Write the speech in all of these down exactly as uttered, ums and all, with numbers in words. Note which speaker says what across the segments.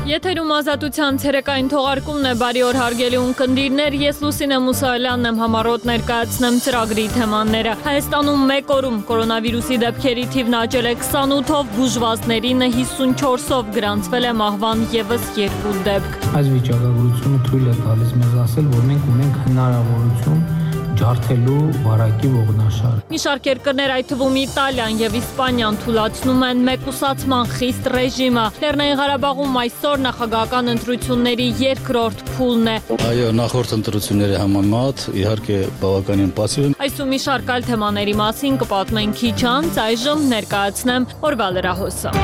Speaker 1: Եթերում ազատության ցերեկային թողարկումն է, բարի օր հարգելի ունկնդիրներ, ես Լուսինե Մուսայելյանն եմ, համառոտ ներկայացնեմ ծրագրի թեմաները։ Հայաստանում մեկ օրում կորոնավիրուսի դեպքերի թիվն աճել է քսանութով, բուժվածներինը հիսունչորսով, գրանցվել է մահվան ևս երկու դեպք։
Speaker 2: Այս վիճակագրությունը թույլ է տալիս մեզ ասել, որ մենք ունենք հնարավորություն ջարդելու վարակի ողնաշար։
Speaker 1: Մի շարք երկրներ, այդ թվում Իտալիան եւ Իսպանիան, թույլատնում են մեկուսացման խիստ ռեժիմը։ Լեռնային Ղարաբաղում այսօր նախագահական ընտրությունների երկրորդ փուլն է։
Speaker 3: Այո, նախորդ ընտրությունների համեմատ իհարկե բավականին պասիվ են։
Speaker 1: Այս ու մի շարք այլ թեմաների մասին կպատմենք քիչ անց, այժմ ներկայացնեմ օրվա լրահոսը։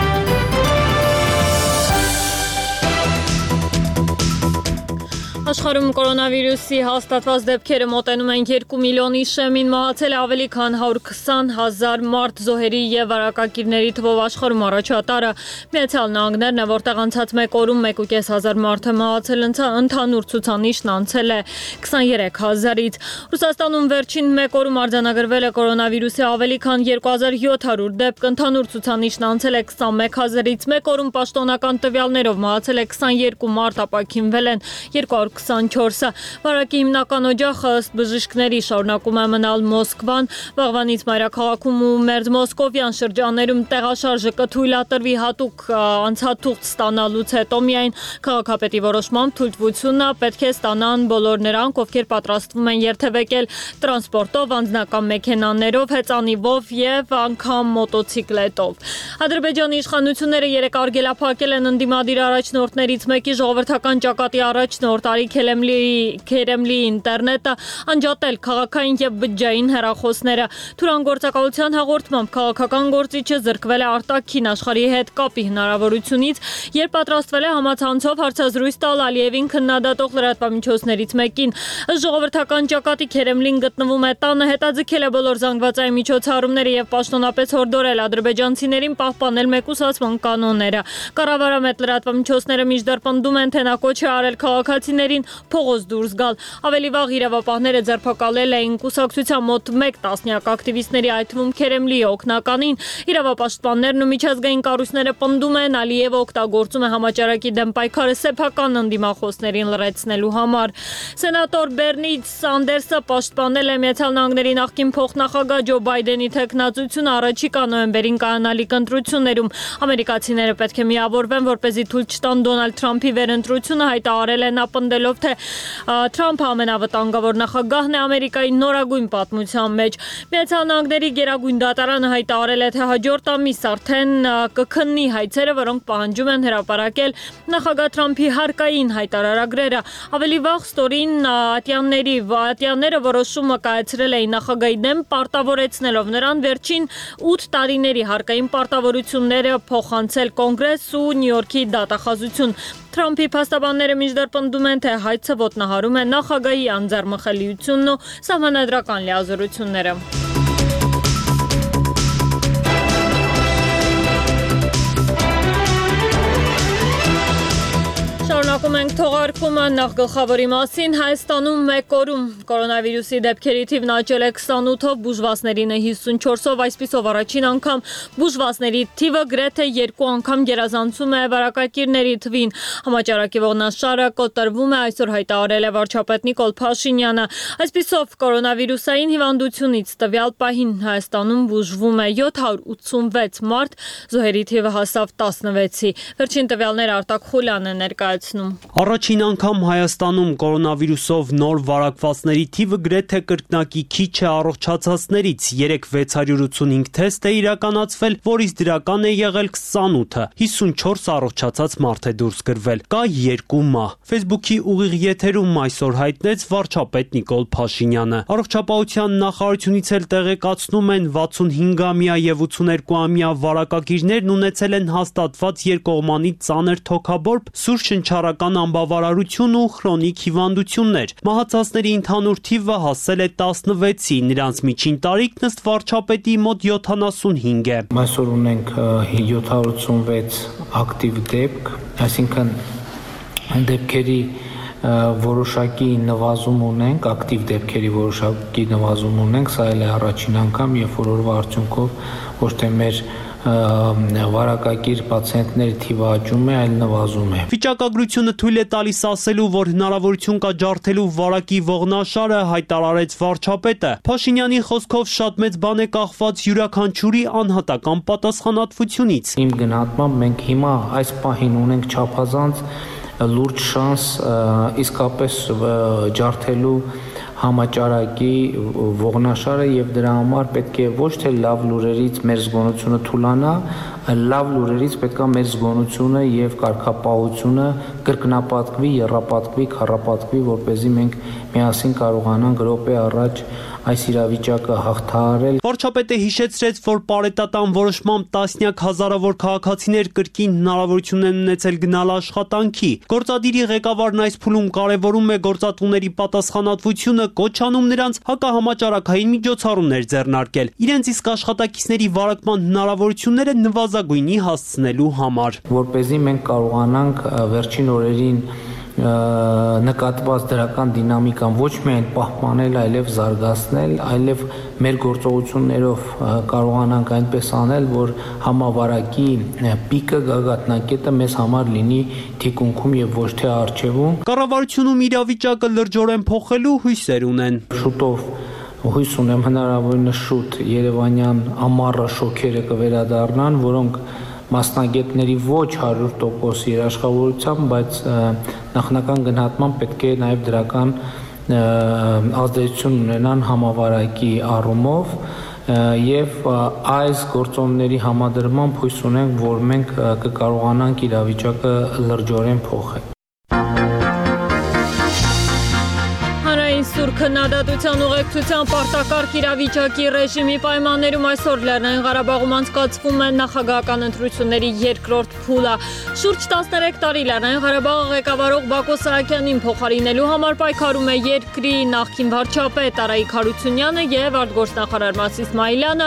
Speaker 1: Աշխարհում կորոնավիրուսի հաստատված դեպքերը մոտենում են երկու միլիոնի շեմին, մահացել է ավելի քան հարյուր քսան հազար մարդ, զոհերի եւ վարակագիրների թվով աշխարհում առաջատարը Միացյալ Նահանգներն է, որտեղ անցած մեկ օրում մեկ ու կես հազար մարդ է մահացել, ընդհանուր ցուցանիշն անցել է քսաներեք հազարից։ Ռուսաստանում վերջին մեկ օրում արձանագրվել է կորոնավիրուսի ավելի քան երկու հազար յոթ հարյուր դեպք, ընդհանուր ցուցանիշն անցել է քսանմեկ հազարից։ Մեկ օրում պաշտոնական տվյալներով մահացել է քսաներկու մարդ, ապաքինվել են երկու հարյուր քսանչորսը։ Վարակի հիմնական օջախը ըստ բժիշկների շարունակում է մնալ Մոսկվան։ Վաղվանից մայրաքաղաքում ու մերձ մոսկովյան շրջաններում տեղաշարժը կթույլատրվի հատուկ անցաթուղթ ստանալուց հետո միայն քաղաքապետի որոշմամբ թույլտվությունը պետք է ստանան բոլոր նրանք, ովքեր պատրաստվում են երթևեկել տրանսպորտով, անձնական մեքենաներով, հեծանիվով եւ անգամ մոտոցիկլետով։ Ադրբեջանի իշխանությունները երեկ արգելափակել են ընդդիմադիր առաջնորդներից մեկի ժողովրդական ճակատի առաջնորդ Քերեմլիի ինտերնետը, անջատել քաղաքային եւ բջջային հեռախոսները։ Թուրանգործակալության հաղորդմամբ քաղաքական գործիչը զրկվել է արտաքին աշխարհի հետ կապի հնարավորությունից, երբ պատրաստվել է համացանցով հարցազրույց տալ Ալիևին քննադատող լրատվամիջոցներից մեկին։ Ժողովրդական ճակատի Քերեմլին գտնվում է տանը, հետաձգել է բոլոր զանգվածային միջոցառումները եւ պաշտոնապես հորդորել ադրբեջանցիներին պահպանել մեկուսացման կանոնները։ Կառավարամետ լրատվամիջոցները մինչդեռ պնդում են, թե նա կոչ է արել քաղաքացիներին փողոց դուրս գալ։ Ավելի վաղ իրավապահները ձերբակալել էին կուսակցության մոտ մեկ տասնյակ ակտիվիստների, այդ թվում Քերեմլիի օգնականին։ Իրավապաշտպաններն ու միջազգային կառույցները պնդում են, Ալիևը օգտագործում է համաճարակի դեմ պայքարը սեփական ընդդիմախոսներին լրացնելու համար։ Սենատոր Բերնի Սանդերսը պաշտպանել է Միացյալ Նահանգների նախկին փոխնախագահ Ջո Բայդենի թեկնածությունը առաջիկա նոյեմբերին կայանալիք ընտրություններում։ Ամերիկացիները պետք է միավորվեն, որպեսզի թույլ չտան Դոնալդ Թրամփի վերընտրությունը, հայտարարել է նա, պնդելով, թե Թրամփը ամենավտանգավոր նախագահն է Ամերիկայի նորագույն պատմության մեջ։ Միացյալ Նահանգների գերագույն դատարանը հայտարարել է, թե հաջորդ ամիս արդեն կքննի հայցերը, որոնք պահանջում են հրապարակել նախագահ Թրամփի հարկային հայտարարագրերը։ Ավելի վաղ ստորին ատյանների ատյանները որոշումը կայացրել էին նախագահի դեմ, պարտավորեցնելով նրան վերջին ութ տարիների հարկային պարտավորությունները փոխանցել Կոնգրես ու Նյու Յորքի դատախազություն։ Թրամփի փաստաբանները մինչդեռ պնդում են, թե հայցը ոտնահարում է նախագահի անձեռմխելիությունն ու սահմանադրական լիազորությունները։ Շարունակում ենք թողարկումը, նախ գլխավորի մասին։ Հայաստանում մեկ օրում կորոնավիրուսի դեպքերի թիվն աճել է քսանութով, բուժվածներինը հիսունչորսով, այսպիսով առաջին անգամ բուժվածների թիվը գրեթե երկու անգամ գերազանցում է վարակակիրների թվին։ Համաճարակի ողնաշարը կոտրվում է, այսօր հայտարարել է վարչապետ Նիկոլ Փաշինյանը։ Այսպիսով կորոնավիրուսային հիվանդությունից տվյալ պահին Հայաստանում բուժվում է յոթ հարյուր ութսունվեց մարդ, զոհերի թիվը հասավ տասնվեցի։ Վերջին տվյալները Արտակ Խուլյանն է ներկայացնում։
Speaker 4: Առաջին անգամ Հայաստանում կորոնավիրուսով նոր վարակվածների թիվը գրեթե կրկնակի քիչ է առողջացածներից։ երեք հազար վեց հարյուր ութսունհինգ թեստ է իրականացվել, որից դրական է եղել քսանութը, հիսունչորս առողջացած մարդ է դուրս գրվել։ Կա երկու մահ։ Facebook-ի ուղիղ եթերում այսօր հայտնեց վարչապետ Նիկոլ Փաշինյանը։ Առողջապահության նախարարությունից էլ տեղեկացնում են, վաթսունհինգամյա եւ ութսուներկուամյա վարակագիրներն ունեցել են հաստատված երկկողմանի ծանր թոքաբորբ, սուր շնչառական անբավարարություն ու քրոնիկ հիվանդություններ։ Մահացածների ընդհանուր թիվը հասել է տասնվեցի, նրանց միջին տարիքն ըստ վարչապետի մոտ յոթանասունհինգ է։
Speaker 2: Այսօր ունենք յոթ հարյուր ութսունվեց ակտիվ դեպք, այսինքն դեպքերի որոշակի նվազում ունենք, ակտիվ դեպքերի որոշակի նվազում ունենք, սա էլ է առաջին անգամ, երբ որ օրվա արդյունքով ոչ թե մեր վարակակիր պացիենտների թիվը աճում է, այլ նվազում է։
Speaker 4: Վիճակագրությունը թույլ է տալիս ասելու, որ հնարավորություն կա ջարդելու վարակի ողնաշարը, հայտարարեց վարչապետը։ Փաշինյանի խոսքով շատ մեծ բան է կախված յուրաքանչյուրի անհատական պատասխանատվությունից։
Speaker 2: Իմ գնահատմամբ մենք հիմա այս պահին ունենք չափազանց լուրջ շանս իսկապես ջարդելու համաճարակի ողնաշարը եւ դրա համար պետք է ոչ թե լավ լուրերից մեր զգոնությունը թուլանա, այլ լավ լուրերից պետք է մեր զգոնությունը եւ կարգապահությունը կրկնապատկվի, եռապատկվի, քառապատկվի, որպեսզի մենք միասին կարողանանք րոպե առաջ այս իրավիճակը հաղթահարել։
Speaker 4: Վարչապետը հիշեցրեց, որ պարետատան որոշմամբ տասնյակ հազարավոր քաղաքացիներ կրկին հնարավորություն են ունեցել գնալ աշխատանքի։ Գործադիրի ղեկավարն այս փուլում կարևորում է գործատուների պատասխանատվությունը, կոչ անում նրանց հակահամաճարակային միջոցառումներ ձեռնարկել, իրենց իսկ աշխատակիցների վարակման հնարավորությունները նվազագույնի հասցնելու համար։
Speaker 2: Որպեսզի մենք կարողանանք վերջին օրերին նկատված դրական դինամիկան ոչ միայն պահպանել, այլև զարգացնել, այլև մեր գործողություններով կարողանանք այնպես անել, որ համավարակի պիկը գագաթնակետը մեզ համար լինի թիկունքում եւ ոչ թե առջևում։
Speaker 4: Կառավարությունում իրավիճակը լրջորեն փոխելու հույսեր ունեն։
Speaker 2: Շուտով հույս ունեմ հնարավորինս շուտ Երևանյան ամառը շոքերը կվերադառնան, որոնք մասնագետների ոչ հարյուր տոկոս երաշխավորությամբ, բայց նախնական գնահատման պետք է նաև դրական ազդեցություն ունենան համավարակի առումով եւ այս գործոնների համադրմամբ հույս ունենք, որ մենք կկարողանանք իրավիճակը լրջորեն փոխել։
Speaker 1: Սուր քննադատության ուղեկցության պարտակարգ իրավիճակի ռեժիմի պայմաններում այսօր Լեռնային Ղարաբաղում անցկացվում է նախագահական ընտրությունների երկրորդ փուլը։ Շուրջ տասներեք տարի Լեռնային Ղարաբաղը ղեկավարող Բակո Սահակյանին փոխարինելու համար պայքարում է երկրի նախկին վարչապետ Արայիկ Հարությունյանը եւ արտգործնախարար Մաս Իսմայիլյանը։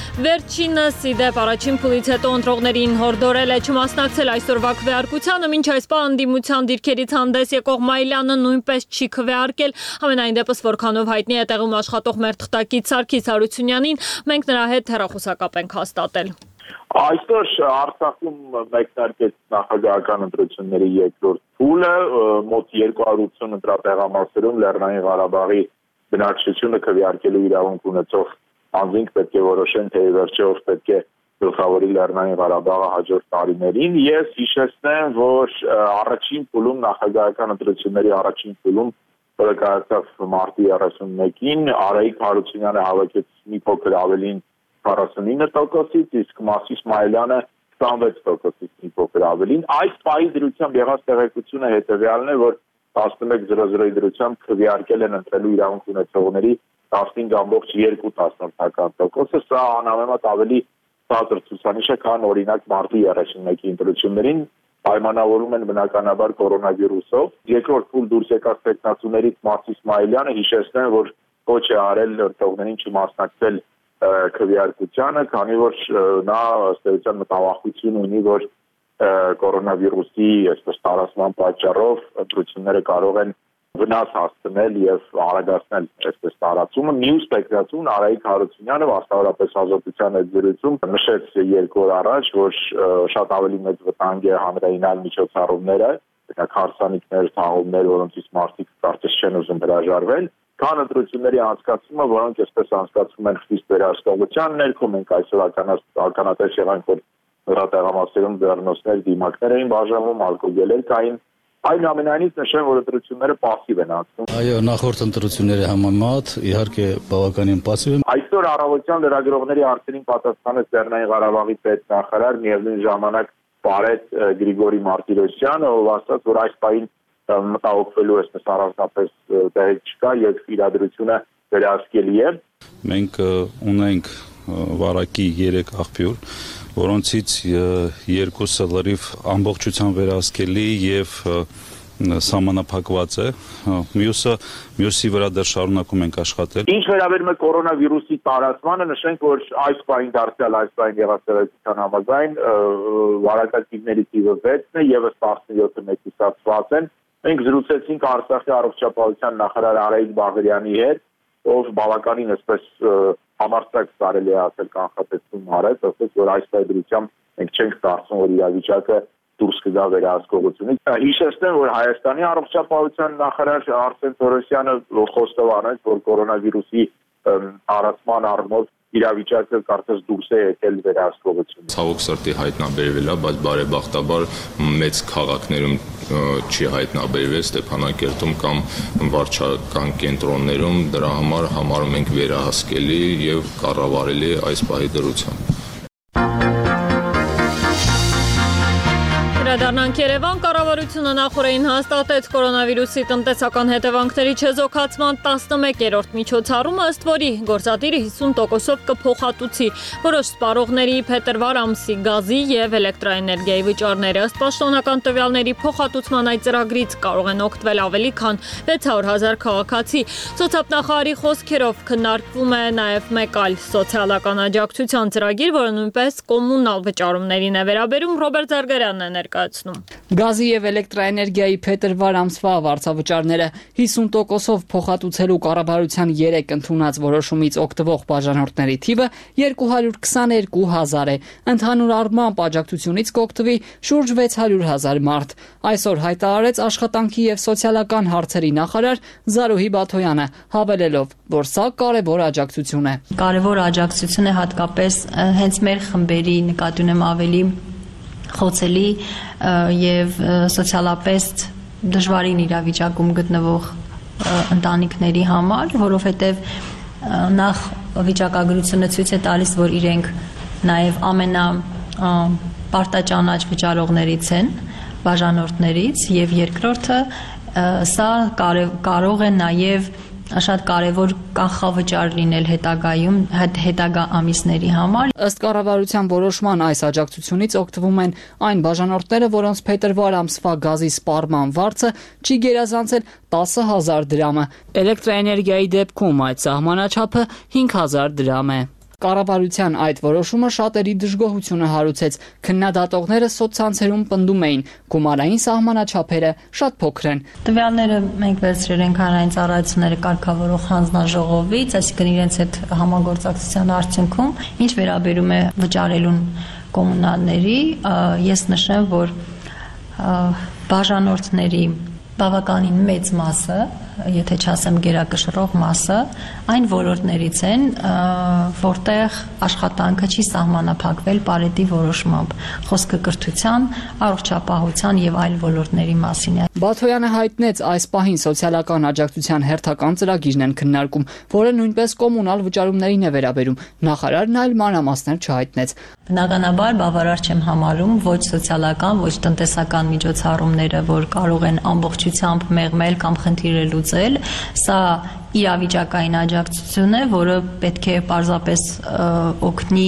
Speaker 1: Վերջինս ի դեպ առաջին փուլից հետո ընտրողներին հորդորել է չմասնակցել այսօրվա քվեարկությանը, մինչ այս պահ ընդդիմության դիրքերից հանդես եկող Մայլյանը նույնպես չի քվեարկել, ամենայն դեպս որքանով հայտնի է տեղում աշխատող մեր թղթակից Սարգիս Հարությունյանին, մենք նրա հետ հեռախոսակապ ենք հաստատել։
Speaker 5: Այսօր Արցախում մեկնարկեց նախագահական ընտրությունների երկրորդ փուլը, մոտ երկու հարյուր ութսուն ընտրատեղամասերում Լեռնային Ղարաբաղի բնակչությունը քվեարկելու իրավունք ունեցող անձինք պետք է որոշեն, թե վերջը ով պետք է գլխավորի Լեռնային Ղարաբաղը հաջորդ տարիներին։ Ես հիշեցնեմ, որ առաջին փուլում նախագահական ընտրությունների առաջին փուլում, որը կայացավ մարտի երեսունմեկին, Արայիկ Հարությունյանը հավաքեց մի փոքր ավելին քառասունինը տոկոսից, իսկ Մաս Իսմայիլյանը քսանվեց տոկոսից մի փոքր ավելին։ Այս պահի դրությամբ եղած տեղեկությունը հետևյալն է, որ տասնմեկ հազար զրոյի դրությամբ քվեարկել են ընտրելու իրավունք ունեցողների տասնհինգ կόμμα երկու տոկոսը, սա անհամեմատ ավելի ցածր ցուցանիշ է, քան օրինակ մարտի երեսունմեկի ընտրություններին, պայմանավորում են բնականաբար կորոնավիրուսով։ Երկրորդ փուլ դուրս եկած տեխնացուներից Մաս Իսմայիլյանը հիշեցնեմ, որ կոչ է արել ընտրողներին չմասնակցել քվեարկությանը, քանի որ նա ըստ էության մտավախություն ունի, որ կորոնավիրուսի այսպես տարածման պատճառով ընտրությունները կարող են վնաս հասցնել եւ արագացնել այսպես տարածումը։ Մյուս տեխնացուն Արայիկ Հարությունյանը վաստավորապես Ազատության հետ զրույցում նշեց երկու օր առաջ, որ շատ ավելի մեծ վտանգ է հանրայինալ միջոցառումները, օրինակ հարսանիքներ, թաղումներ, որոնցից մարդիկ կարծես չեն ուզում հրաժարվել, քան ընտրությունների անցկացումը, որոնք այսպես անցկացվում են խիստ վերահսկողության ներքո։ Մենք այսօր ականատես եղանք, որ հրատեղամասերում ձեռնոցներ, դիմակներ էին բաժանվում, ալկոգելեր կային։ Այնուամենայնիվ նշեմ, որ ընտրությունները պասիվ են անցնում։
Speaker 3: Այո, նախորդ ընտրությունների համեմատ իհարկե բավականին պասիվ են։
Speaker 5: Այսօր առավոտյան լրագրողների հարցերին պատասխանեց Լեռնային Ղարաբաղի պետնախարար, միևնույն ժամանակ Պարետ Գրիգորի Մարտիրոսյանը, ով ասաց, որ այս պահին մտահոգվելու այսպես առանձնապես տեղիք չկա եւ իրադրությունը վերահսկելի է։
Speaker 3: Մենք ունենք վարակի երեք աղբյուր, որոնցից երկուսը լրիվ ամբողջությամբ վերահսկելի եւ սահմանափակված է, մյուսը մյուսի վրա դեռ շարունակում ենք աշխատել։
Speaker 5: Ինչ վերաբերում է կորոնավիրուսի տարածմանը, նշենք, որ այս պահին դարձյալ այս պահին եղածության համաձայն վարակակիրների թիվը վեցն է, եւս տասնյոթը մեկուսացված են։ Մենք զրուցեցինք Արցախի առողջապահության նախարար Արայիկ Բաղարյանի հետ, ով բավականին այսպես համարձակ կարելի է ասել կանխատեսում արեց, ասես որ այս դեպքում մենք չենք կարծում որ իրավիճակը դուրս կգա վերահսկողությունից։ Հիշեցնեմ, որ Հայաստանի առողջապահության նախարար Արսեն Թորոսյանը խոստով արեց, որ կորոնավիրուսի առանցման առումով իրավիճակը կարծես դուրս է եկել վերահսկողությունից։
Speaker 6: Ցավոք սրտի հայտնաբերվել է, բայց բարեբախտաբար մեծ քաղաքներում չի հայտնաբերվել, Ստեփանակերտում կամ վարչական կենտրոններում, դրա համար համարում ենք վերահսկելի եւ կառավարելի այս պահի դրությամբ։
Speaker 1: Դառնանք Երևան, կառավարությունը նախորդին հաստատեց կորոնավիրուսի տնտեսական հետևանքների չեզոքացման տասնմեկերորդ միջոցառումը, ըստ որի գործադիրը հիսուն տոկոսով կփոխհատուցի որոշ սպառողների փետրվար ամսի գազի եւ էլեկտրաէներգիայի վճարները։ Ըստ պաշտոնական տվյալների փոխհատուցման այդ ծրագրից կարող են օգտվել ավելի քան վեց հարյուր հազար քաղաքացի։ Սոցիալնախարարի խոսքերով քննարկվում է նաեւ մեկ այլ սոցիալական աջակցության ծրագիր, որը նույնպես կոմունալ վճարումներին է վերաբերում։ Ռոբերտ Զարգարյանն է ներկայացնում։
Speaker 7: Գազի եւ էլեկտրաէներգիայի փետրվար ամսվա վարձավճարները հիսուն տոկոսով փոխհատուցելու կառավարության երեք ընդունած որոշումից օգտվող բաժանորդների թիվը երկու հարյուր քսաներկու հազար է։ Ընդհանուր առմամբ աջակցությունից կօգտվի շուրջ վեց հարյուր հազար մարդ։ Այսօր հայտարարեց աշխատանքի եւ սոցիալական հարցերի նախարար Զարուհի Բաթոյանը, հավելելով, որ սա կարևոր աջակցություն է։
Speaker 8: Կարևոր աջակցություն է հատկապես հենց մեր խմբերի, նկատի ունեմ ավելի խոցելի եւ սոցիալապես դժվարին իրավիճակում գտնվող ընտանիքների համար, որովհետեւ նախ վիճակագրությունը ցույց է տալիս, որ իրենք նաեւ ամենա պարտաճանաչ վճարողներից են, բաժանորդներից, եւ երկրորդը սա կարող է նաեւ շատ կարևոր կանխավճար լինել հետագայում հետագա ամիսների համար։
Speaker 7: Ըստ կառավարության որոշման այս աջակցությունից օգտվում են այն բաժանորդները, որոնց փետրվար ամսվա գազի սպառման վարձը չի գերազանցել տասը հազար դրամը։ Էլեկտրաէներգիայի դեպքում այդ սահմանաչափը հինգ հազար դրամ է։ Կառավարության այդ որոշումը շատերի դժգոհությունը հարուցեց։ Քննադատողները սոցցանցերում պնդում էին, գումարային սահմանաչափերը շատ փոքր են։
Speaker 8: Տվյալները մենք վերցրել ենք հանրային ծառայությունների կարգավորող հանձնաժողովից, այսինքն իրենց հետ համագործակցության արդյունքում, ինչ վերաբերում է վճարելուն կոմունալների, ես նշեմ, որ բաժանորդների բավականին մեծ մասը, եթե չասեմ գերակշռող մասը, այն ոլորտներից են, որտեղ աշխատանքը չի սահմանափակվել Պարետի որոշմամբ, խոսքը կրթության, առողջապահության եւ այլ ոլորտների մասին է։
Speaker 7: Բաթոյանը հայտնեց այս պահին սոցիալական աջակցության հերթական ծրագիրն են քննարկում, որը նույնպես կոմունալ վճարումներին է վերաբերում։ Նախարարն այլ մանրամասներ չհայտնեց։
Speaker 8: Բնականաբար բավարար չեմ համարում ոչ սոցիալական, ոչ տնտեսական միջոցառումները, որ կարող են ամբողջությամբ մեղմել կամ խնդիրը լուծել, սա իրավիճակային աջակցություն է, որը պետք է պարզապես օգնի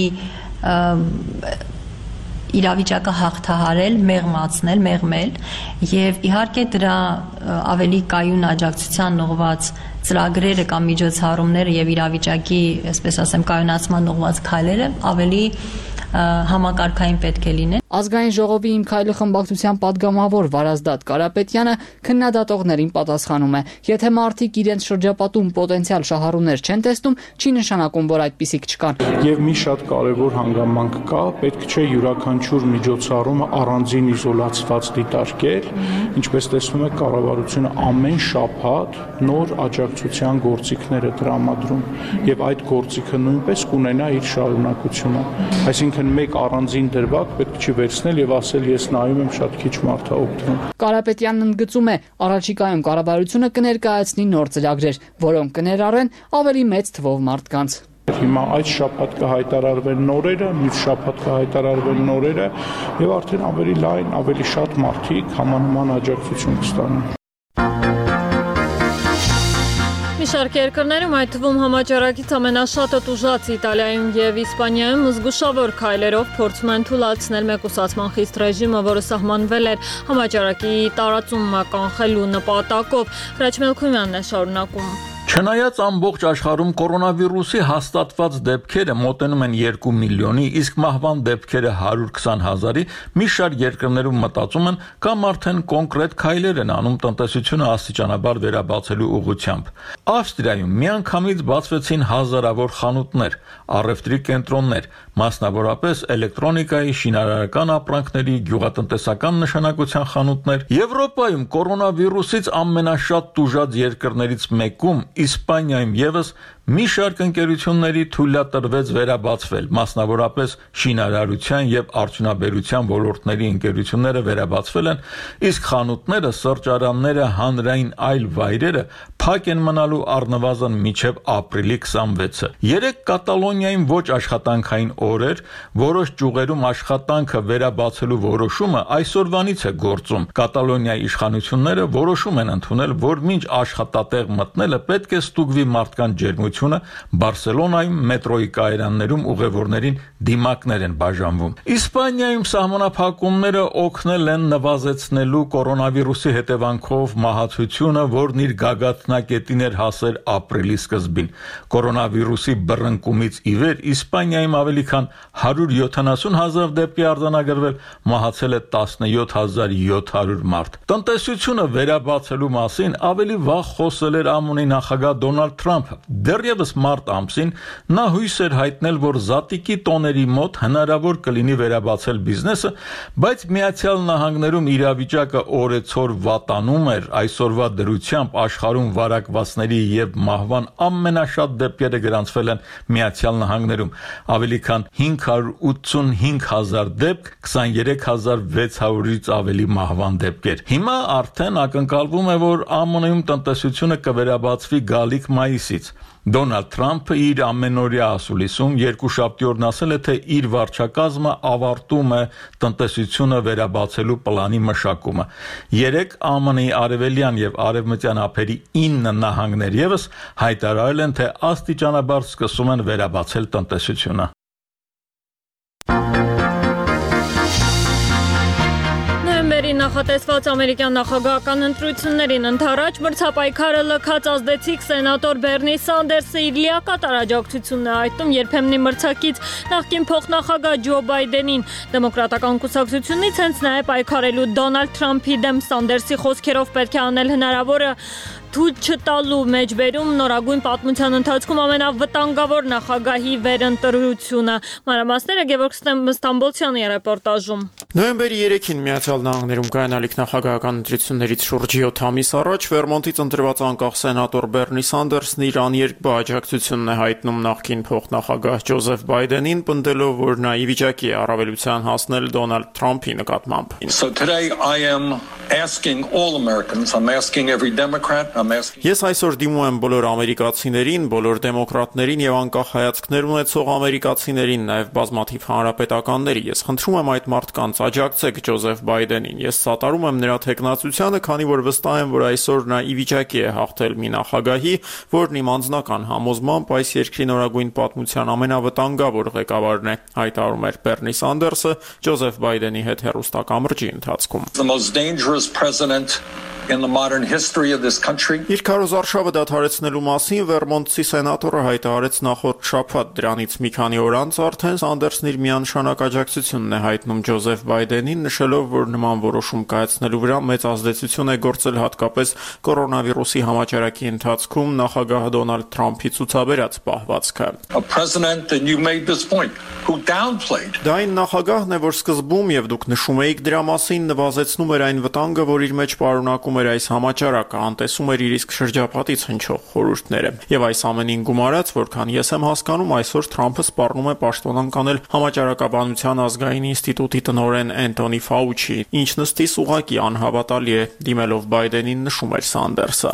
Speaker 8: իրավիճակը հաղթահարել, մեղմացնել, մեղմել եւ իհարկե դրա ավելի կայուն աջակցության ուղղված ծրագրերը կամ միջոցառումները եւ իրավիճակի, այսպես ասեմ, կայունացման ուղղված քայլերը ավելի համակարգային պետք է լինեն։
Speaker 7: Ազգային ժողովի Իմ քայլը խմբակցության падգամավոր Վարազդատ Կարապետյանը քննադատողներին պատասխանում է. եթե մարդիկ իրենց շրջապատում պոտենցիալ շահառուներ չեն տեսնում, չի նշանակում, որ այդպիսիք չկան։
Speaker 9: Եվ մի շատ կարևոր հանգամանք կա, պետք չէ յուրաքանչյուր միջոցառումը առանձին իզոլացված դիտարկել, ինչպես տեսնում եք, կառավարությունը ամեն շաբաթ նոր աջակցության գործիքներ է տրամադրում, եւ այդ գործիքը նույնպես կունենա իր շարունակությունը։ Այսինքն մեկ առանձին դրվագ պետք չի վերցնել եւ ասել ես նայում եմ շատ քիչ մարդ է օգտվում։
Speaker 7: Կարապետյանն ընդգծում է, առաջիկայում կառավարությունը կներկայացնի նոր ծրագրեր, որոնք կներառեն ավելի մեծ թվով մարդկանց։
Speaker 9: Հիմա այս շաբաթ կհայտարարվեն նորերը, մյուս շաբաթ կհայտարարվեն նորերը եւ արդեն ավելի լայն, ավելի շատ մարդիկ համանման աջակցություն կստանան։
Speaker 1: Մի շարք երկրներում, այդ թվում համաճարակից ամենաշատը տուժած Իտալիայում եւ Իսպանիայում զգուշավոր քայլերով փորձում են թույլատրել մեկուսացման խիստ ռեժիմը, որը սահմանվել էր համաճարակի տարածումը կանխելու նպատակով։ Հրաչ Մելքումյանն է շարունակում։
Speaker 10: Չնայած ամբողջ աշխարհում կորոնավիրուսի հաստատված դեպքերը մոտենում են երկու միլիոնի, իսկ մահվան դեպքերը հարյուր քսան հազարի, մի շարք երկրներում մտածում են կամ արդեն կոնկրետ քայլեր են անում տնտեսությունը աստիճանաբար վերաբացելու ուղղությամբ։ Ավստրիայում միանգամից բացվեցին հազարավոր խանութներ, առևտրի կենտրոններ, մասնավորապես էլեկտրոնիկայի, շինարարական ապրանքների, գյուղատնտեսական նշանակության խանութներ։ Եվրոպայում կորոնավիրուսից ամենաշատ տուժած երկրներից մեկում Իսպանիայում եւս մի շարք ընկերությունների թույլատրվեց վերաբացվել, մասնավորապես շինարարության եւ արդյունաբերության ոլորտների ընկերությունները վերաբացվել են, իսկ խանութները, սրճարանները, հանրային այլ վայրերը փակ են մնալու առնվազն մինչև ապրիլի քսանվեցը։ Երեք Կատալոնիայում ոչ աշխատանքային օր էր, որոշ ճյուղերում աշխատանքը վերաբացելու որոշումը այսօրվանից է գործում։ Կատալոնիայի իշխանությունները որոշում են ընդունել, որ մինչ աշխատատեղ մտնելը պետք է ստուգվի մարդկանց ջերմությունը, Բարսելոնայում մետրոյի կայարաններում ուղևորներին դիմակներ են բաժանվում։ Իսպանիայում սահմանափակումները օգնել են նվազեցնելու կորոնավիրուսի հետևանքով մահացությունը, որն իր գագաթնակետին էր հասել ապրիլի սկզբին։ Կորոնավիրուսի բռնկումից ի վեր Իսպանիայում ավելի քան հարյուր յոթանասուն հազար դեպք է արձանագրվել, մահացել է տասնյոթ հազար յոթ հարյուր մարդ։ Տնտեսությունը վերաբացելու մասին ավելի վաղ խոսել էր ԱՄՆ-ի նախագահ Դոնալդ Թրամփը։ Դեռևս մարտ ամսին նա հույս էր հայտնել, որ զատիկի տոների մոտ հնարավոր կլինի վերաբացել բիզնեսը, բայց Միացյալ Նահանգներում իրավիճակը օրեցօր վատանում էր, այսօրվա դրությամբ աշխարհում վարակվածների եւ մահվան ամենաշատ դեպքերը գրանցվել են Միացյալ Նահանգներում, ավելի քան հինգ հարյուր ութսունհինգ հազար դեպք, քսաներեք հազար վեց հարյուրից ավելի մահվան դեպքեր։ Հիմա արդեն ակնկալվում է, որ ԱՄՆ-ում տնտեսությունը կվերաբացվի գալիք մայիսից։ Դոնալդ Թրամփը իր ամենօրյա ասուլիսում երկուշաբթի օրն ասել է, թե իր վարչակազմը ավարտում է տնտեսությունը վերաբացելու պլանի մշակումը։ Երեք ԱՄՆ-ի արևելյան եւ արևմտյան ափերի ինը նահանգներ եւս հայտարարել են, թե աստիճանաբար սկսում են վերաբացել տնտեսությունը։
Speaker 1: Նախատեսված ամերիկյան նախագահական ընտրություններին ընդառաջ մրցապայքարը լքած ազդեցիկ սենատոր Բերնի Սանդերսը իր լիակատար աջակցությունն է հայտնում երբեմնի մրցակից նախկին փոխնախագահ Ջո Բայդենին։ Դեմոկրատական կուսակցությունից հենց նա է պայքարելու Դոնալդ Թրամփի դեմ Սանդերսի խոսքերով պետք է անել հնարավորը թույլ չտալու մեջբերում նորագույն պատմության ընթացքում ամենավտանգավոր նախագահի վերընտրությունը։ Մանրամասները Գևորգ Ստամբոլցյանի ռեպորտաժում։
Speaker 11: Նոյեմբերի երեքին Միացյալ Նահանգներում կայանալիք նախագահական ընտրություններից շուրջ յոթ ամիս առաջ Վերմոնտից ընտրված անկախ սենատոր Բերնի Սանդերսն իր աներկբա աջակցությունն է հայտնում նախկին փոխնախագահ Ջոզեֆ Բայդենին, պնդելով, որ նա ի վիճակի է առավելության հասնել Դոնալդ Թրամփի նկատմամբ։
Speaker 12: So today I am asking all Americans, I'm asking every Democrat, I'm asking
Speaker 11: Ես այսօր դիմում եմ բոլոր ամերիկացիներին, բոլոր դեմոկրատներին եւ անկախ հայացքներ ունեցող ամերիկացիներին, նաեւ բազմաթիվ հանրապետականների։ Ես խնդրում եմ այդ մարդկանց աջակցեք Ջոզեֆ Բայդենին։ Ես սատարում եմ նրա թեկնածությանը, քանի որ վստահ եմ, որ այսօր նա ի վիճակի է հաղթել մի նախագահի, որն իմ անձնական համոզմամբ այս երկրի նորագույն պատմության ամենավտանգավոր ղեկավարն է, հայտարարում էր Բերնի Սանդերսը Ջոզեֆ Բայդենի հետ հեռուստակամրջի ընթացքում։
Speaker 12: The most dangerous president in the modern history of this country.
Speaker 11: Իր քարոզարշավը դադարեցնելու մասին Վերմոնտցի սենատորը հայտարարեց նախորդ շաբաթ, դրանից մի քանի օր անց արդեն Սանդերսն իր միանշանակ աջակցությունն է հայտնում Ջոզեֆ Բայդենին, նշելով, որ նման որոշում կայացնելու վրա մեծ ազդեցություն է գործել հատկապես կորոնավիրուսի համաճարակի ընթացքում նախագահ Դոնալդ Թրամփի ցուցաբերած պահվածքը։
Speaker 12: A president, and you made this point, who downplayed.
Speaker 11: Դա այն նախագահն է, որ սկզբում եւ դուք նշում եք դրա մասին, նվազեցնում էր այն վտանգը, որ իր մեջ պարունակում էր այս համաճարակը, անտեսում էր իր իսկ շրջապատից հնչող խորհուրդները։ Եվ այս ամենին գումարած, որքան ես եմ հասկանում, այսօր Թրամփը սպառնում է պաշտոնանկ անել համաճարակաբանության ազգային ինստիտուտի տնօրեն Էնթոնի Ֆաուչի, ինչ նստիս ուղղակի անհավատալի է, դիմելով Բայդենին նշում էր Սանդերսը։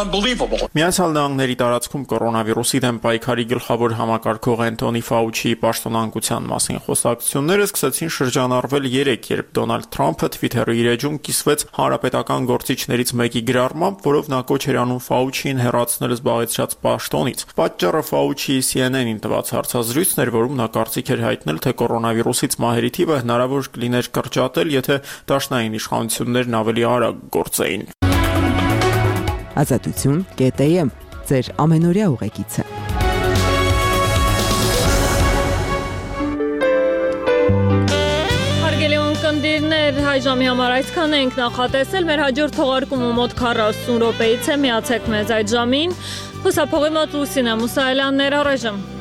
Speaker 11: Միացյալ Նահանգների տարածքում կորոնավիրուսի դեմ պայքարի գլխավոր համակարգող Էնթոնի Ֆաուչիի պաշտոնանկության մասին խոսակցությունները սկսեցին շրջանառվել երեկ, երբ Դոնալդ Թրամփը Twitter-ի իր էջում կիսվեց հանրապետական գործիչներից մեկի գրառմամբ, որով նա կոչ էր անում Ֆաուչիին հեռացնել զբաղեցրած պաշտոնից։ Պատճառը Ֆաուչիի C N N-ին տված հարցազրույցն էր, որում նա կարծիք էր հայտնել, թե կորոնավիրուսից մահերի թիվը հնարավոր կլիներ կրճատել, եթե դաշնային իշխանություններն ավելի արագ գործեին։
Speaker 13: Ազատություն կետ A M ձեր ամենօրյա ուղեկիցը։
Speaker 1: Հարգելի ունկնդիրներ, հայ ժամի համար այսքան ենք նախատեսել, մեր հաջորդ թողարկումը մոտ քառասուն րոպեից է, միացեք մեզ այդ ժամին, հուսափողի մոտ Լուսինե Մուսայելյանն էր առայժմ։